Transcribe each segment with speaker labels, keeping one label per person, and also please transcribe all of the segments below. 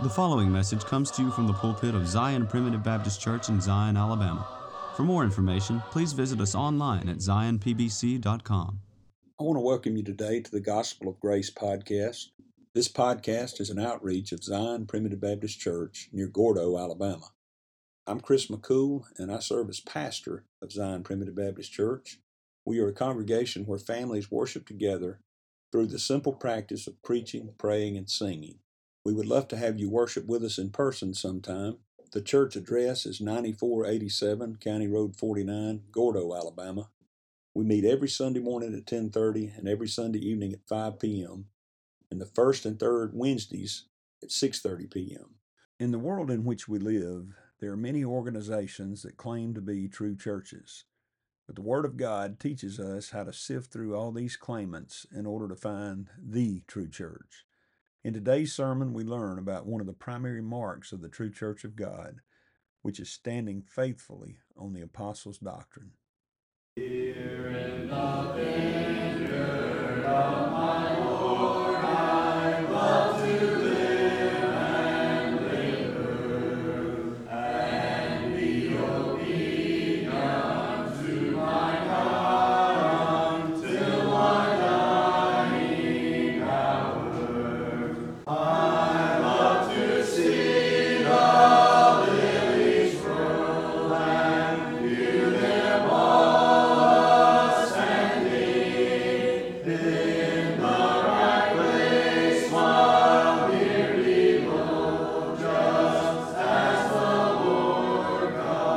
Speaker 1: The following message comes to you from the pulpit of Zion Primitive Baptist Church in Zion, Alabama. For more information, please visit us online at zionpbc.com.
Speaker 2: I want to welcome you today to the Gospel of Grace podcast. This podcast is an outreach of Zion Primitive Baptist Church near Gordo, Alabama. I'm Chris McCool, and I serve as pastor of Zion Primitive Baptist Church. We are a congregation where families worship together through the simple practice of preaching, praying, and singing. We would love to have you worship with us in person sometime. The church address is 9487 County Road 49, Gordo, Alabama. We meet every Sunday morning at 10:30 and every Sunday evening at 5 p.m. and the first and third Wednesdays at 6:30 p.m. In the world in which we live, there are many organizations that claim to be true churches. But the Word of God teaches us how to sift through all these claimants in order to find the true church. In today's sermon, we learn about one of the primary marks of the true church of God, which is standing faithfully on the apostles' doctrine.
Speaker 3: Here in the vineyard of my Lord, I love to live and labor and be obedient to my God until my dying hour. I love to see the lilies grow and view them all ascending in the right place while here below, just as the Lord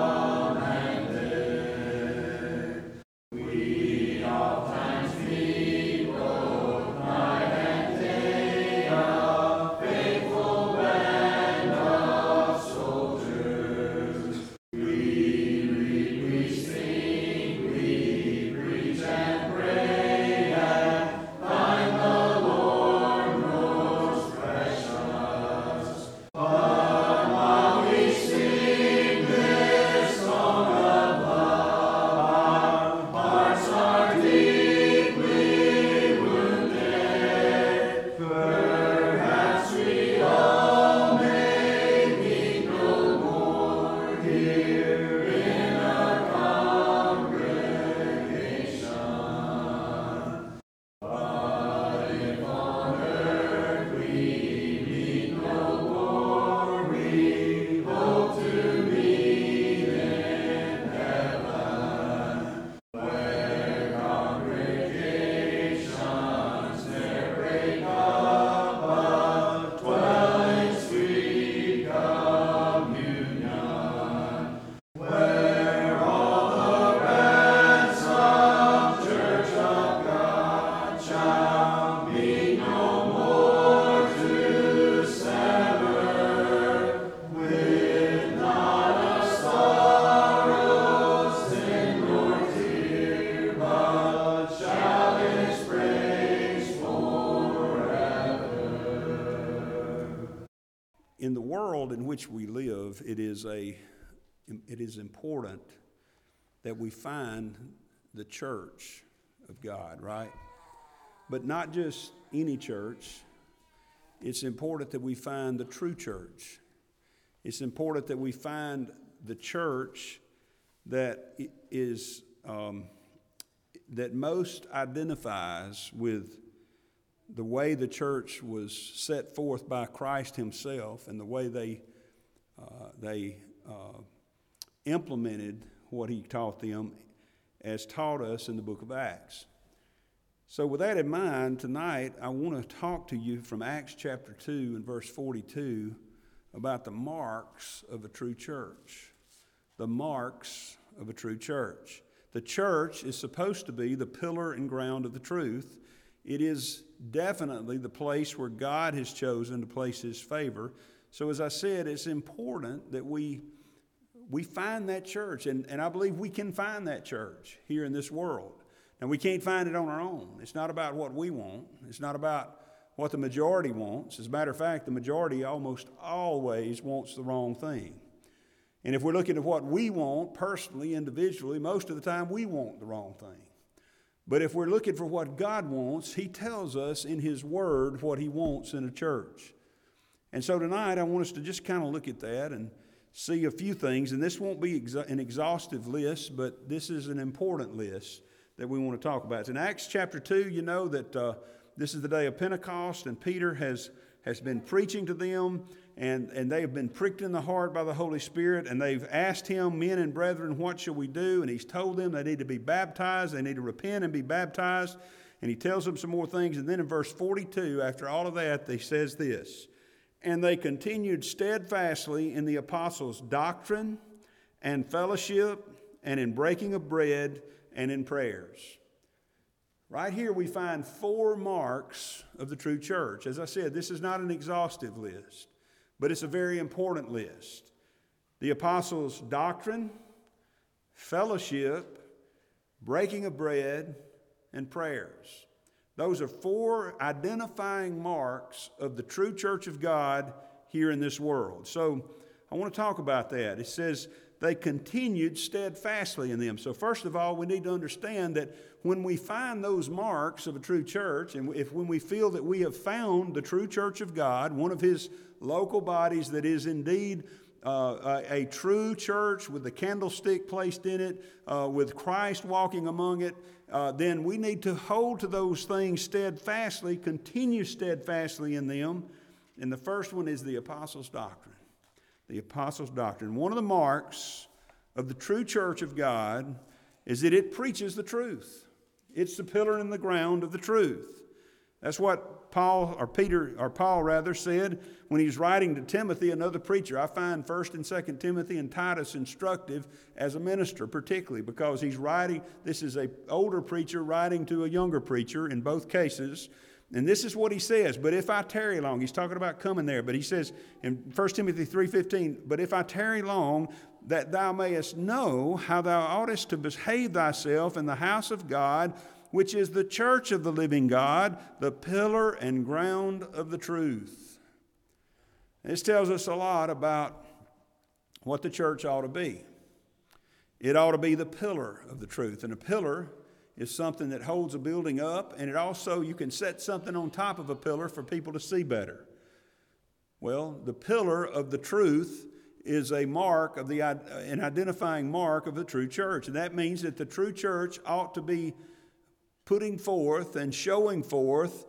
Speaker 3: commanded. We oftentimes meet both night and day, a faithful band of soldiers. We read, we sing, we preach and pray, and find the Lord most precious. But while we sing this song of love, our hearts are deeply wounded. Perhaps we all may meet no more here in a congregation. But if on earth we meet no more, we hope to meet in heaven, where congregations ne'er break up, but dwell in sweet communion, where all the ransomed church of God shall meet no more to sever, with not a sorrow, sin nor tear, but shall its praise forever.
Speaker 2: In the world in which we live, it is important that we find the church of God, right? But not just any church. It's important that we find the true church. It's important that we find the church that is that most identifies with the way the church was set forth by Christ Himself and the way they implemented what He taught them as taught us in the book of Acts. So with that in mind, tonight I want to talk to you from Acts chapter 2 and verse 42 about the marks of a true church. The marks of a true church. The church is supposed to be the pillar and ground of the truth. It is definitely the place where God has chosen to place His favor. So as I said, it's important that we find that church, and I believe we can find that church here in this world. And we can't find it on our own. It's not about what we want. It's not about what the majority wants. As a matter of fact, the majority almost always wants the wrong thing. And if we're looking at what we want personally, individually, most of the time we want the wrong thing. But if we're looking for what God wants, He tells us in His Word what He wants in a church. And so tonight I want us to just kind of look at that and see a few things. And this won't be an exhaustive list, but this is an important list that we want to talk about. It's in Acts chapter 2. You know that this is the day of Pentecost, and Peter has been preaching to them, and they have been pricked in the heart by the Holy Spirit, and they've asked him, men and brethren, what shall we do? And he's told them they need to be baptized, they need to repent and be baptized, and he tells them some more things. And then in verse 42, after all of that, he says this, and they continued steadfastly in the apostles' doctrine and fellowship and in breaking of bread and in prayers. Right here we find 4 marks of the true church. As I said, this is not an exhaustive list, but it's a very important list. The apostles' doctrine, fellowship, breaking of bread, and prayers. Those are 4 identifying marks of the true church of God here in this world. So I want to talk about that. It says they continued steadfastly in them. So first of all, we need to understand that when we find those marks of a true church, and when we feel that we have found the true church of God, one of his local bodies that is indeed a true church with the candlestick placed in it, with Christ walking among it, then we need to hold to those things steadfastly, continue steadfastly in them. And the first one is the apostles' doctrine. The apostles' doctrine. One of the marks of the true church of God is that it preaches the truth. It's the pillar and the ground of the truth. That's what Paul said when he was writing to Timothy, another preacher. I find 1 and 2 Timothy and Titus instructive as a minister, particularly because he's writing, this is an older preacher writing to a younger preacher in both cases. And this is what he says, but if I tarry long, he's talking about coming there, but he says in 1 Timothy 3:15, but if I tarry long, that thou mayest know how thou oughtest to behave thyself in the house of God, which is the church of the living God, the pillar and ground of the truth. This tells us a lot about what the church ought to be. It ought to be the pillar of the truth, and a pillar is something that holds a building up, and it also, you can set something on top of a pillar for people to see better. Well, the pillar of the truth is a mark of an identifying mark of the true church, and that means that the true church ought to be putting forth and showing forth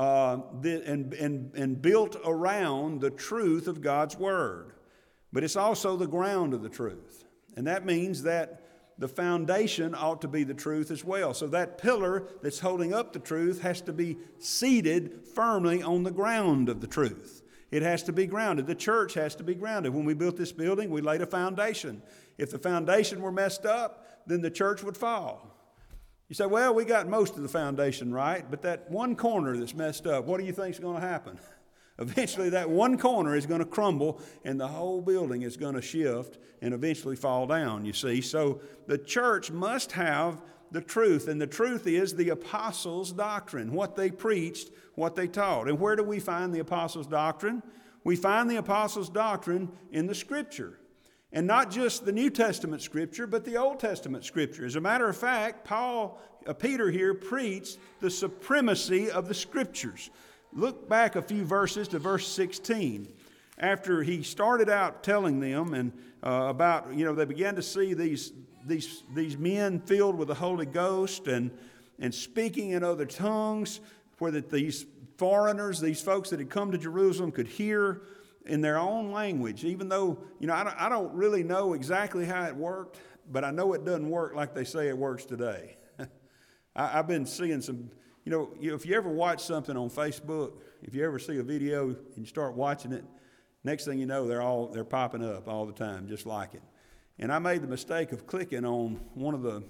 Speaker 2: and built around the truth of God's Word. But it's also the ground of the truth, and that means that the foundation ought to be the truth as well. So that pillar that's holding up the truth has to be seated firmly on the ground of the truth. It has to be grounded. The church has to be grounded. When we built this building, we laid a foundation. If the foundation were messed up, then the church would fall. You say, well, we got most of the foundation right, but that one corner that's messed up, what do you think is going to happen? Eventually that one corner is going to crumble and the whole building is going to shift and eventually fall down, you see. So the church must have the truth, and the truth is the apostles' doctrine, what they preached, what they taught. And where do we find the apostles' doctrine? We find the apostles' doctrine in the Scripture. And not just the New Testament Scripture, but the Old Testament Scripture. As a matter of fact, Peter here preached the supremacy of the Scriptures. Look back a few verses to verse 16. After he started out telling them and about, they began to see these men filled with the Holy Ghost and speaking in other tongues, where that these foreigners, these folks that had come to Jerusalem could hear in their own language, even though, I don't really know exactly how it worked, but I know it doesn't work like they say it works today. I've been seeing some, if you ever watch something on Facebook, if you ever see a video and you start watching it, next thing you know, they're popping up all the time, just like it. And I made the mistake of clicking on one of the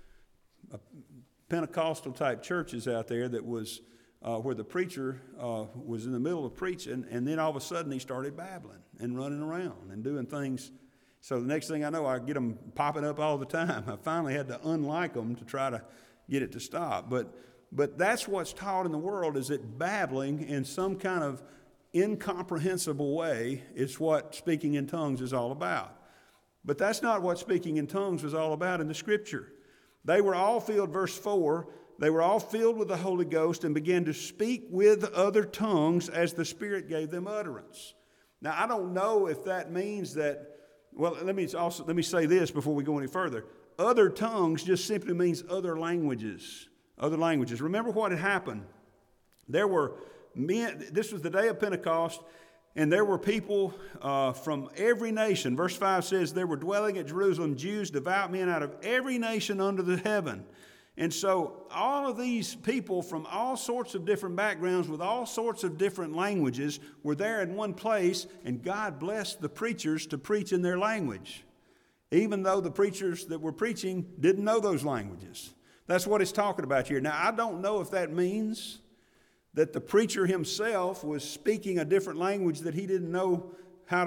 Speaker 2: Pentecostal type churches out there that was where the preacher was in the middle of preaching, and then all of a sudden he started babbling and running around and doing things. So the next thing I know, I get them popping up all the time. I finally had to unlike them to try to get it to stop. But that's what's taught in the world, is that babbling in some kind of incomprehensible way is what speaking in tongues is all about. But that's not what speaking in tongues was all about in the Scripture. They were all filled, verse 4, they were all filled with the Holy Ghost and began to speak with other tongues as the Spirit gave them utterance. Now, I don't know if that means that, well, let me say this before we go any further. Other tongues just simply means other languages. Other languages. Remember what had happened. There were men, this was the day of Pentecost, and there were people from every nation. Verse 5 says, there were dwelling at Jerusalem Jews, devout men out of every nation under the heaven. And so all of these people from all sorts of different backgrounds with all sorts of different languages were there in one place, and God blessed the preachers to preach in their language, even though the preachers that were preaching didn't know those languages. That's what it's talking about here. Now, I don't know if that means that the preacher himself was speaking a different language that he didn't know how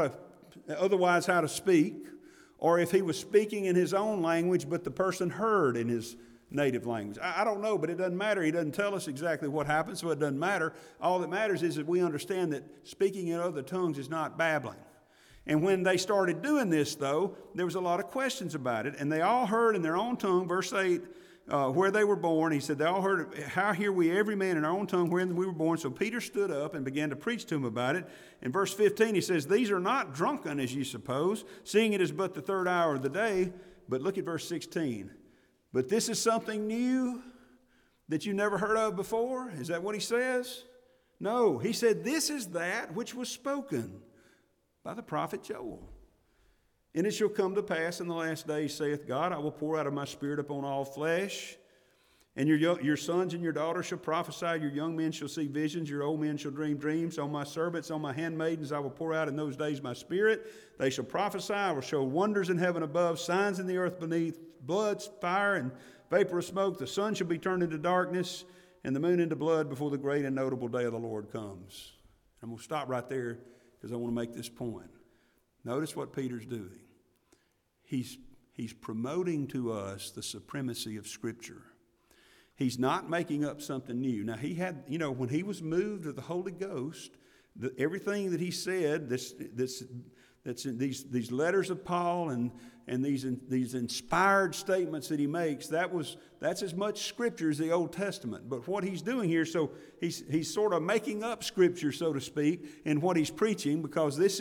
Speaker 2: to speak, or if he was speaking in his own language, but the person heard in his native language. I don't know, but it doesn't matter. He doesn't tell us exactly what happened, so it doesn't matter. All that matters is that we understand that speaking in other tongues is not babbling. And when they started doing this, though, there was a lot of questions about it, and they all heard in their own tongue, verse 8, where they were born. He said, they all heard, how hear we every man in our own tongue wherein we were born? So Peter stood up and began to preach to him about it. In verse 15, he says, these are not drunken, as you suppose, seeing it is but the third hour of the day. But look at verse 16. But this is something new that you never heard of before? Is that what he says? No, he said, this is that which was spoken by the prophet Joel. And it shall come to pass in the last days, saith God, I will pour out of my spirit upon all flesh. And your sons and your daughters shall prophesy, your young men shall see visions, your old men shall dream dreams. On my servants, on my handmaidens, I will pour out in those days my spirit. They shall prophesy, I will show wonders in heaven above, signs in the earth beneath, blood, fire, and vapor of smoke. The sun shall be turned into darkness, and the moon into blood before the great and notable day of the Lord comes. I'm going to stop right there because I want to make this point. Notice what Peter's doing. He's promoting to us the supremacy of Scripture. He's not making up something new. Now, he had, when he was moved of the Holy Ghost, everything that he said, that's in these letters of Paul and these inspired statements that he makes, that's as much Scripture as the Old Testament. But what he's doing here, so he's sort of making up Scripture, so to speak, in what he's preaching, because this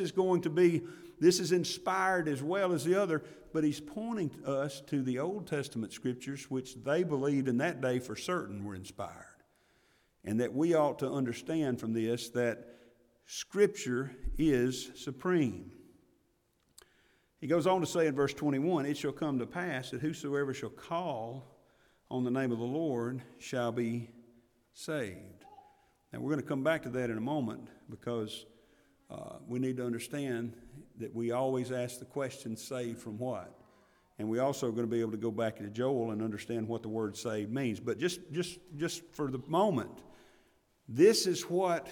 Speaker 2: is inspired as well as the other, but he's pointing us to the Old Testament Scriptures, which they believed in that day for certain were inspired. And that we ought to understand from this that Scripture is supreme. He goes on to say in verse 21, it shall come to pass that whosoever shall call on the name of the Lord shall be saved. Now we're going to come back to that in a moment, because we need to understand that we always ask the question, saved from what? And we also are going to be able to go back into Joel and understand what the word saved means. But just for the moment, this is what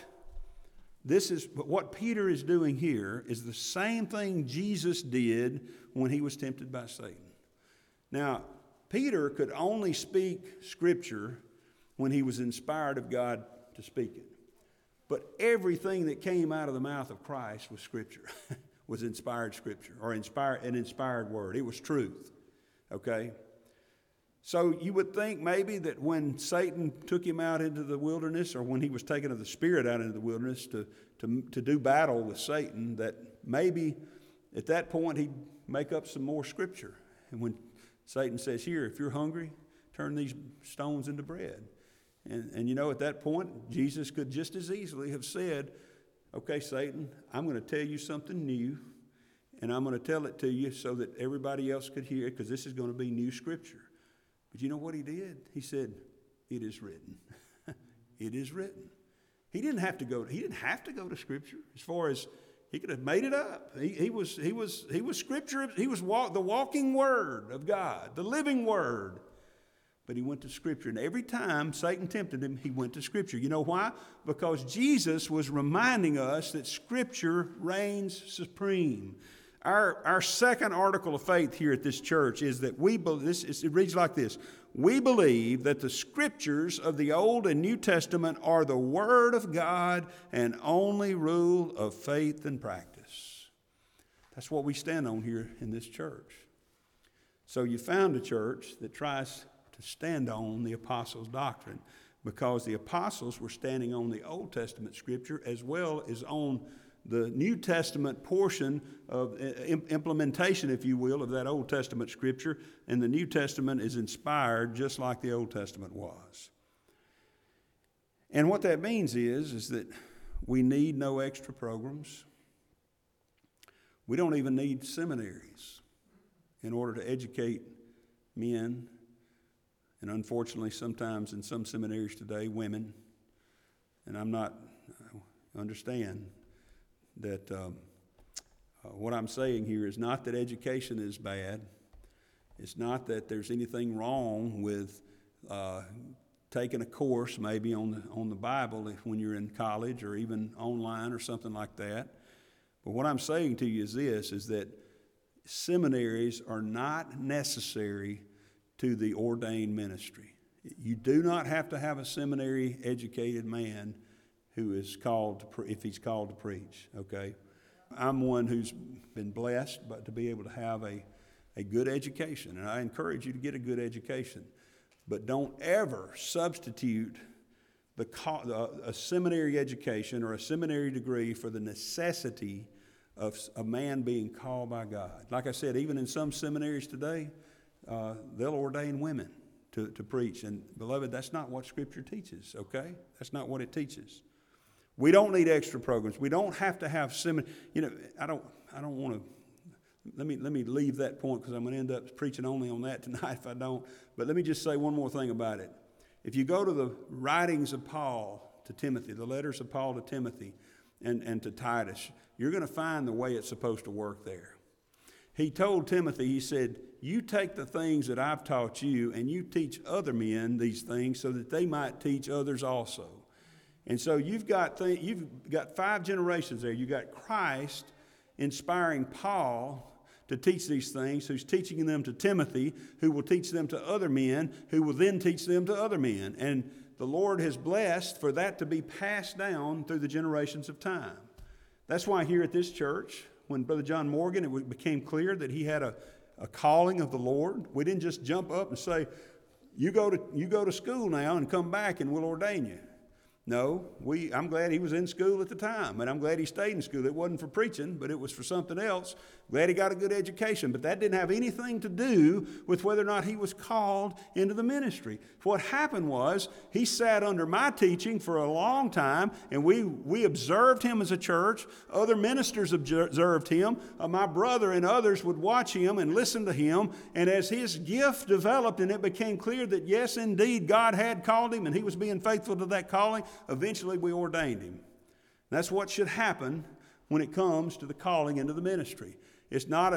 Speaker 2: Peter is doing here is the same thing Jesus did when he was tempted by Satan. Now, Peter could only speak Scripture when he was inspired of God to speak it. But everything that came out of the mouth of Christ was Scripture, was inspired Scripture, or an inspired word. It was truth, okay? So you would think maybe that when Satan took him out into the wilderness, or when he was taken of the Spirit out into the wilderness to do battle with Satan, that maybe at that point he'd make up some more Scripture. And when Satan says, here, if you're hungry, turn these stones into bread. And at that point, Jesus could just as easily have said, okay, Satan, I'm going to tell you something new, and I'm going to tell it to you so that everybody else could hear it, because this is going to be new Scripture. But you know what he did? He said, it is written. It is written. He didn't have to go to Scripture as far as he could have made it up. He was Scripture. He was the walking Word of God, the living Word. But he went to Scripture. And every time Satan tempted him, he went to Scripture. You know why? Because Jesus was reminding us that Scripture reigns supreme. Our second article of faith here at this church is that it reads like this. We believe that the Scriptures of the Old and New Testament are the Word of God and only rule of faith and practice. That's what we stand on here in this church. So you found a church that tries to stand on the apostles' doctrine, because the apostles were standing on the Old Testament Scripture as well as on the New Testament portion of implementation, if you will, of that Old Testament scripture, and the New Testament is inspired just like the Old Testament was. And what that means is that we need no extra programs. We don't even need seminaries in order to educate men, and unfortunately sometimes in some seminaries today, women. And I understand that what I'm saying here is not that education is bad. It's not that there's anything wrong with taking a course maybe on the Bible when you're in college or even online or something like that. But what I'm saying to you is this, is that seminaries are not necessary to the ordained ministry. You do not have to have a seminary-educated man who is called if he's called to preach, okay? I'm one who's been blessed to be able to have a good education, and I encourage you to get a good education. But don't ever substitute a seminary education or a seminary degree for the necessity of a man being called by God. Like I said, even in some seminaries today, they'll ordain women to preach. And beloved, that's not what Scripture teaches, okay? That's not what it teaches. We don't need extra programs. We don't have to have seminary. You know, I don't want to. Let me leave that point because I'm going to end up preaching only on that tonight if I don't. But let me just say one more thing about it. If you go to the writings of Paul to Timothy, the letters of Paul to Timothy and to Titus, you're going to find the way it's supposed to work there. He told Timothy, he said, you take the things that I've taught you and you teach other men these things so that they might teach others also. And so you've got 5 generations there. You've got Christ inspiring Paul to teach these things, who's teaching them to Timothy, who will teach them to other men, who will then teach them to other men. And the Lord has blessed for that to be passed down through the generations of time. That's why here at this church, when Brother John Morgan, it became clear that he had a calling of the Lord, we didn't just jump up and say, you go to school now and come back and we'll ordain you. No, I'm glad he was in school at the time, and I'm glad he stayed in school. It wasn't for preaching, but it was for something else. Glad he got a good education, but that didn't have anything to do with whether or not he was called into the ministry. What happened was he sat under my teaching for a long time, and we observed him as a church. Other ministers observed him. My brother and others would watch him and listen to him, and as his gift developed and it became clear that yes, indeed, God had called him and he was being faithful to that calling, eventually we ordained him. That's what should happen when it comes to the calling into the ministry. It's not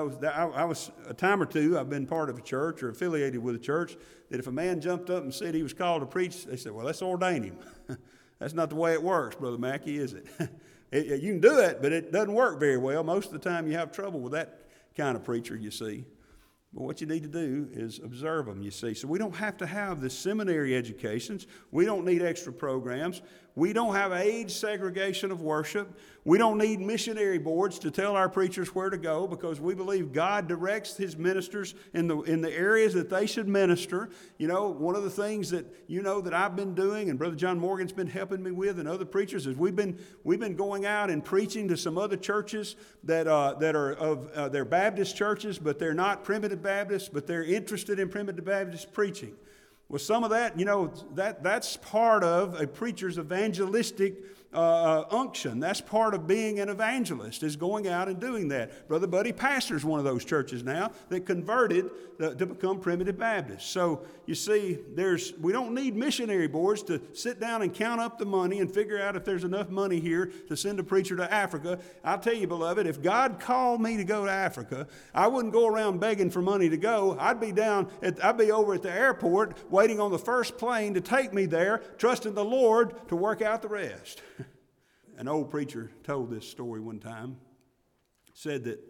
Speaker 2: I was a time or two, I've been part of a church or affiliated with a church, that if a man jumped up and said he was called to preach, they said, well, let's ordain him. That's not the way it works, Brother Mackey, is it? You can do it, but it doesn't work very well. Most of the time you have trouble with that kind of preacher, you see. But what you need to do is observe them, you see. So we don't have to have the seminary educations. We don't need extra programs. We don't have age segregation of worship. We don't need missionary boards to tell our preachers where to go, because we believe God directs his ministers in the areas that they should minister. You know, one of the things that that I've been doing, and Brother John Morgan's been helping me with, and other preachers, is we've been going out and preaching to some other churches that are they're Baptist churches, but they're not Primitive Baptists, but they're interested in Primitive Baptist preaching. Well, some of that, that's part of a preacher's evangelistic unction. That's part of being an evangelist, is going out and doing that. Brother Buddy pastors one of those churches now that converted to become Primitive Baptists. So you see, we don't need missionary boards to sit down and count up the money and figure out if there's enough money here to send a preacher to Africa. I'll tell you, beloved, if God called me to go to Africa, I wouldn't go around begging for money to go. I'd be over at the airport waiting on the first plane to take me there, trusting the Lord to work out the rest. An old preacher told this story one time. Said that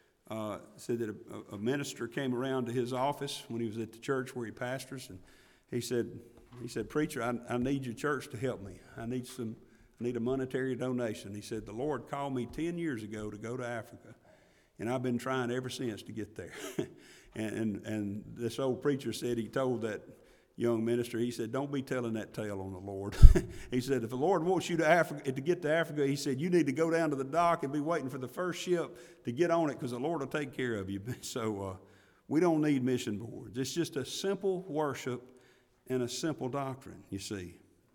Speaker 2: a minister came around to his office when he was at the church where he pastors, and he said, "Preacher, I need your church to help me. I need a monetary donation." He said, "The Lord called me 10 years ago to go to Africa, and I've been trying ever since to get there." and this old preacher said he told that young minister. He said, don't be telling that tale on the Lord. He said, if the Lord wants you to get to Africa, he said, you need to go down to the dock and be waiting for the first ship to get on it because the Lord will take care of you. So we don't need mission boards. It's just a simple worship and a simple doctrine, you see.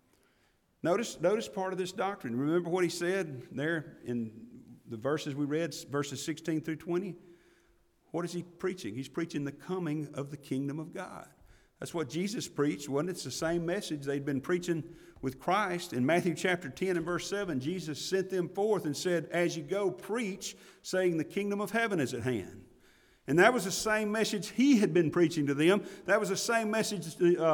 Speaker 2: Notice part of this doctrine. Remember what he said there in the verses we read, verses 16 through 20? What is he preaching? He's preaching the coming of the kingdom of God. That's what Jesus preached, wasn't it? It's the same message they'd been preaching with Christ. In Matthew chapter 10 and verse 7, Jesus sent them forth and said, as you go, preach, saying the kingdom of heaven is at hand. And that was the same message he had been preaching to them. That was the same message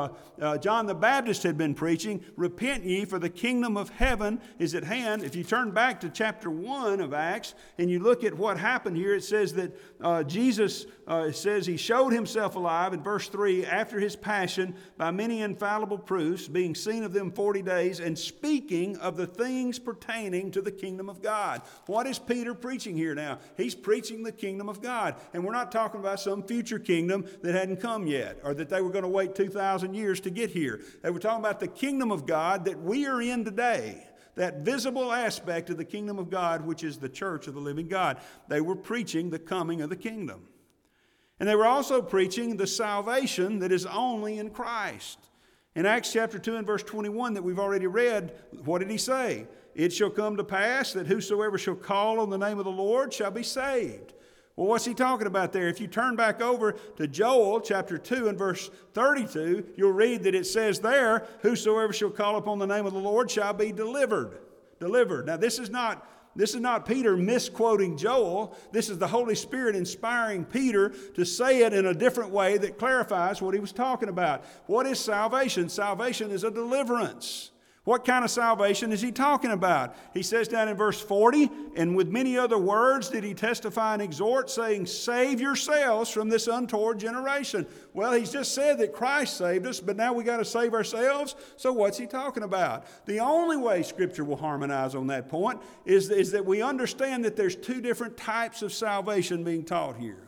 Speaker 2: John the Baptist had been preaching. Repent ye, for the kingdom of heaven is at hand. If you turn back to chapter 1 of Acts and you look at what happened here, it says that Jesus says he showed himself alive in verse 3 after his passion by many infallible proofs, being seen of them 40 days and speaking of the things pertaining to the kingdom of God. What is Peter preaching here now? He's preaching the kingdom of God. And we're not talking about some future kingdom that hadn't come yet, or that they were going to wait 2,000 years to get here. They were talking about the kingdom of God that we are in today, that visible aspect of the kingdom of God, which is the church of the living God. They were preaching the coming of the kingdom. And they were also preaching the salvation that is only in Christ. In Acts chapter 2 and verse 21 that we've already read, what did he say? It shall come to pass that whosoever shall call on the name of the Lord shall be saved. Well, what's he talking about there? If you turn back over to Joel chapter 2 and verse 32, you'll read that it says there, whosoever shall call upon the name of the Lord shall be delivered. Delivered. Now, this is not Peter misquoting Joel. This is the Holy Spirit inspiring Peter to say it in a different way that clarifies what he was talking about. What is salvation? Salvation is a deliverance. What kind of salvation is he talking about? He says down in verse 40, and with many other words did he testify and exhort, saying, save yourselves from this untoward generation. Well, he's just said that Christ saved us, but now we got to save ourselves. So what's he talking about? The only way Scripture will harmonize on that point is that we understand that there's two different types of salvation being taught here.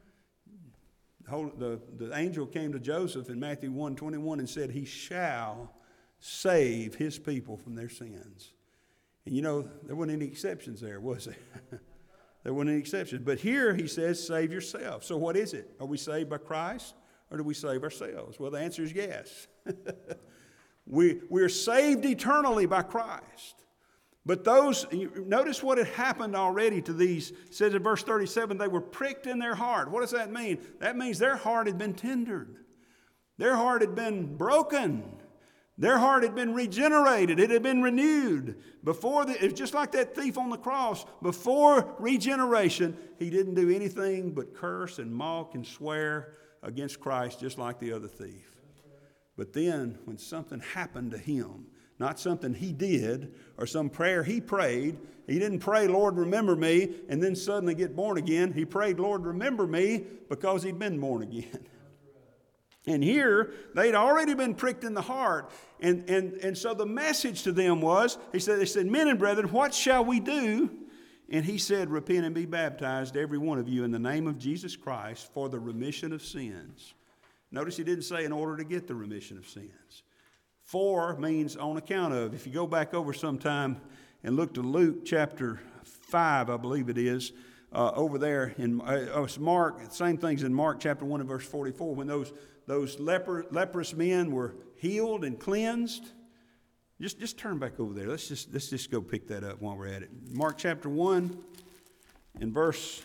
Speaker 2: The angel came to Joseph in Matthew 1:21 and said, he shall save his people from their sins. And you know, there weren't any exceptions there, was there? There weren't any exceptions. But here he says, save yourself. So what is it? Are we saved by Christ or do we save ourselves? Well, the answer is yes. We're saved eternally by Christ. But notice what had happened already to these. It says in verse 37, they were pricked in their heart. What does that mean? That means their heart had been tendered. Their heart had been broken. Their heart had been regenerated. It had been renewed. It's just like that thief on the cross. Before regeneration, he didn't do anything but curse and mock and swear against Christ, just like the other thief. But then, when something happened to him, not something he did or some prayer he prayed, he didn't pray, Lord, remember me, and then suddenly get born again. He prayed, Lord, remember me, because he'd been born again. And here, they'd already been pricked in the heart. And so the message to them was, they said, men and brethren, what shall we do? And he said, repent and be baptized, every one of you, in the name of Jesus Christ for the remission of sins. Notice he didn't say in order to get the remission of sins. For means on account of. If you go back over sometime and look to Luke chapter 5, I believe it is, over there in Mark, same things in Mark chapter 1 and verse 44, when those leprous men were healed and cleansed. Just turn back over there. Let's just go pick that up while we're at it. Mark chapter 1 and verse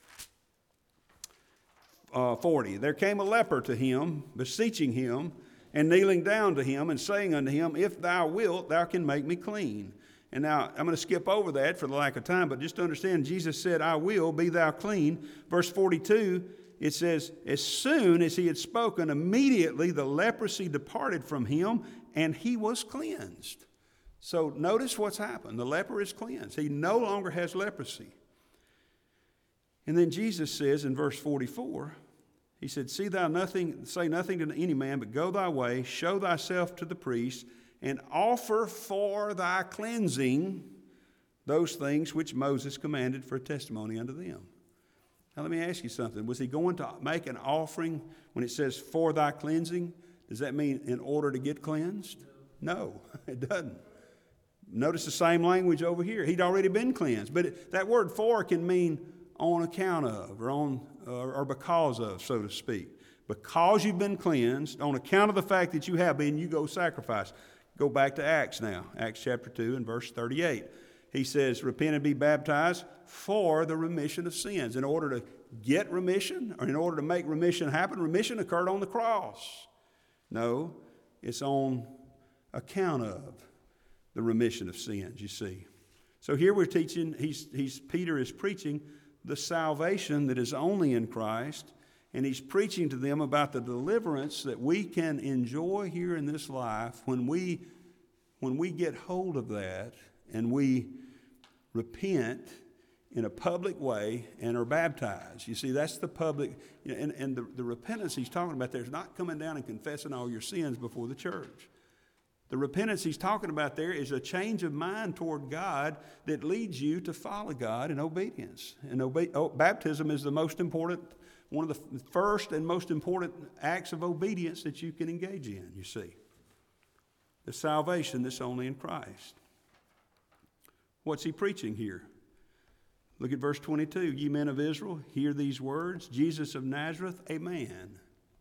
Speaker 2: 40. There came a leper to him, beseeching him, and kneeling down to him, and saying unto him, if thou wilt, thou can make me clean. And now, I'm going to skip over that for the lack of time, but just to understand, Jesus said, I will, be thou clean. Verse 42, it says, as soon as he had spoken, immediately the leprosy departed from him, and he was cleansed. So notice what's happened. The leper is cleansed. He no longer has leprosy. And then Jesus says in verse 44, he said, say nothing to any man, but go thy way, show thyself to the priest, and offer for thy cleansing those things which Moses commanded for a testimony unto them. Now let me ask you something. Was he going to make an offering when it says for thy cleansing? Does that mean in order to get cleansed? No, it doesn't. Notice the same language over here. He'd already been cleansed. But that word for can mean on account of or because of, so to speak. Because you've been cleansed, on account of the fact that you have been, you go sacrifice. Go back to Acts now, Acts chapter 2 and verse 38. He says, repent and be baptized for the remission of sins. In order to get remission, or in order to make remission happen, remission occurred on the cross. No, it's on account of the remission of sins, you see. So here we're teaching, Peter is preaching the salvation that is only in Christ, and he's preaching to them about the deliverance that we can enjoy here in this life when we get hold of that and we repent in a public way and are baptized. You see, that's the public, and the repentance he's talking about there is not coming down and confessing all your sins before the church. The repentance he's talking about there is a change of mind toward God that leads you to follow God in obedience. And baptism is the most important, one of the first and most important acts of obedience that you can engage in, you see. The salvation that's only in Christ. What's he preaching here? Look at verse 22. Ye men of Israel, hear these words. Jesus of Nazareth, a man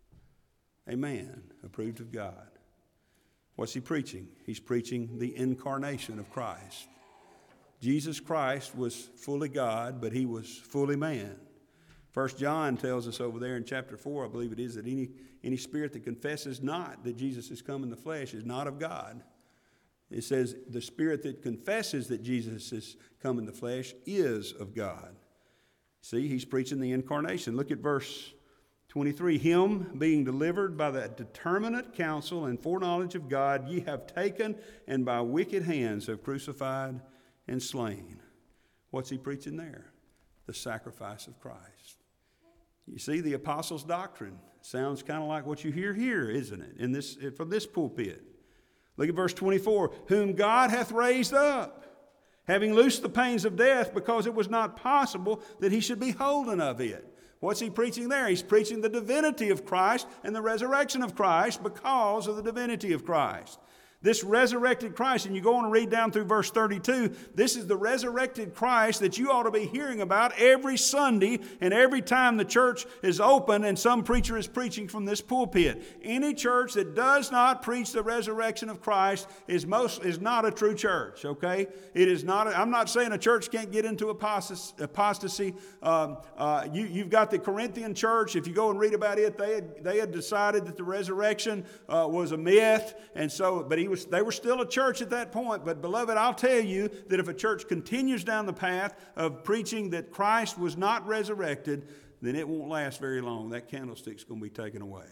Speaker 2: approved of God. What's he preaching? He's preaching the incarnation of Christ. Jesus Christ was fully God, but he was fully man. 1 John tells us over there in chapter 4, I believe it is, that any spirit that confesses not that Jesus has come in the flesh is not of God. It says the spirit that confesses that Jesus has come in the flesh is of God. See, he's preaching the incarnation. Look at verse 23, him being delivered by the determinate counsel and foreknowledge of God, ye have taken and by wicked hands have crucified and slain. What's he preaching there? The sacrifice of Christ. You see, the apostles' doctrine sounds kind of like what you hear here, isn't it? From this pulpit. Look at verse 24, whom God hath raised up, having loosed the pains of death, because it was not possible that he should be holden of it. What's he preaching there? He's preaching the divinity of Christ and the resurrection of Christ because of the divinity of Christ. This resurrected Christ, and you go on and read down through verse 32, this is the resurrected Christ that you ought to be hearing about every Sunday and every time the church is open and some preacher is preaching from this pulpit. Any church that does not preach the resurrection of Christ is not a true church, okay? It is not. I'm not saying a church can't get into apostasy. You've got the Corinthian church. If you go and read about it, they had decided that the resurrection was a myth, and so, but they were still a church at that point. But beloved, I'll tell you that if a church continues down the path of preaching that Christ was not resurrected, then it won't last very long. That candlestick's going to be taken away.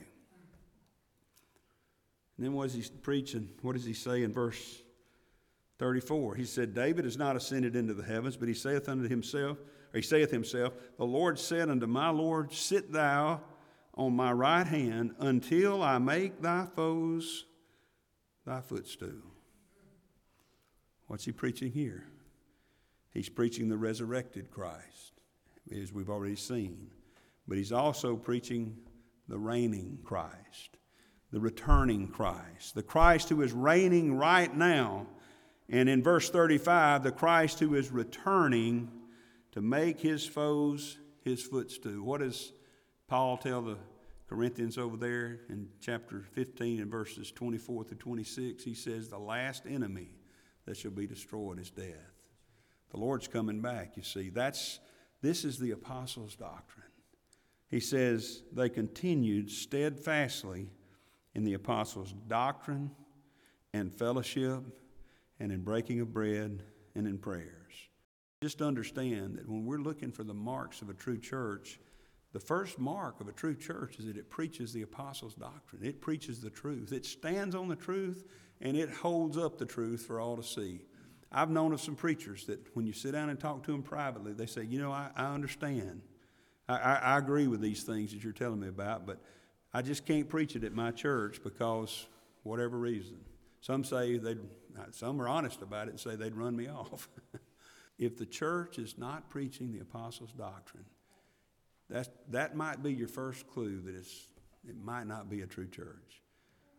Speaker 2: And then what is he preaching? What does he say in verse 34? He said, David is not ascended into the heavens, but he saith himself, the Lord said unto my Lord, sit thou on my right hand until I make thy foes thy footstool. What's he preaching here? He's preaching the resurrected Christ, as we've already seen. But he's also preaching the reigning Christ, the returning Christ, the Christ who is reigning right now. And in verse 35, the Christ who is returning to make his foes his footstool. What does Paul tell the Corinthians over there in chapter 15 and verses 24 through 26? He says the last enemy that shall be destroyed is death. The Lord's coming back, you see. This is the apostles' doctrine. He says they continued steadfastly in the apostles' doctrine and fellowship and in breaking of bread and in prayers. Just understand that when we're looking for the marks of a true church, the first mark of a true church is that it preaches the apostles' doctrine. It preaches the truth. It stands on the truth, and it holds up the truth for all to see. I've known of some preachers that when you sit down and talk to them privately, they say, I understand. I agree with these things that you're telling me about, but I just can't preach it at my church because whatever reason. Some are honest about it and say they'd run me off. If the church is not preaching the apostles' doctrine, that might be your first clue that it might not be a true church.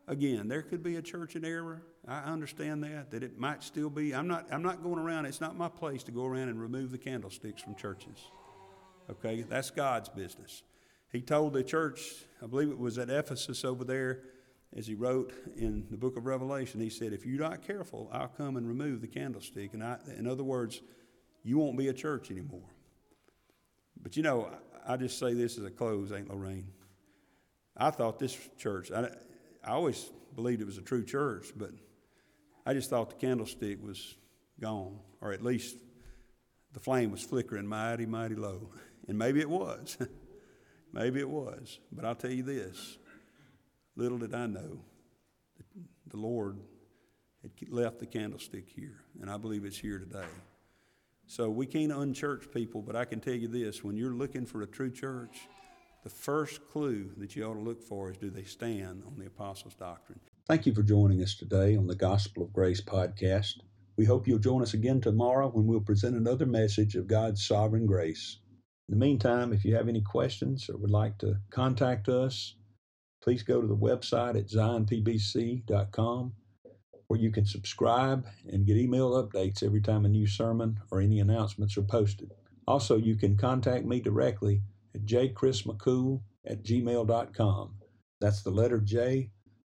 Speaker 2: again, there could be a church in error. I understand that it might still be. I'm not going around. It's not my place to go around and remove the candlesticks from churches. Okay, that's God's business. He told the church, I believe it was at Ephesus over there, as he wrote in the book of Revelation, he said, if you're not careful, I'll come and remove the candlestick. And in other words, you won't be a church anymore. But I just say this as a close, Aunt Lorraine. I thought this church, I always believed it was a true church, but I just thought the candlestick was gone, or at least the flame was flickering mighty, mighty low. And maybe it was. Maybe it was. But I'll tell you this. Little did I know that the Lord had left the candlestick here, and I believe it's here today. So we can't unchurch people, but I can tell you this. When you're looking for a true church, the first clue that you ought to look for is, do they stand on the apostles' doctrine? Thank you for joining us today on the Gospel of Grace podcast. We hope you'll join us again tomorrow when we'll present another message of God's sovereign grace. In the meantime, if you have any questions or would like to contact us, please go to the website at zionpbc.com, where you can subscribe and get email updates every time a new sermon or any announcements are posted. Also, you can contact me directly at jchrismccool@gmail.com. That's the letter J,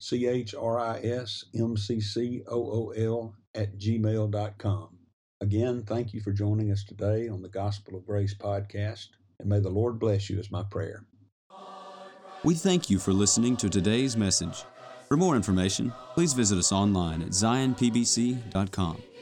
Speaker 2: CHRISMCCOOL@gmail.com. Again, thank you for joining us today on the Gospel of Grace podcast, and may the Lord bless you is my prayer.
Speaker 1: We thank you for listening to today's message. For more information, please visit us online at zionpbc.com.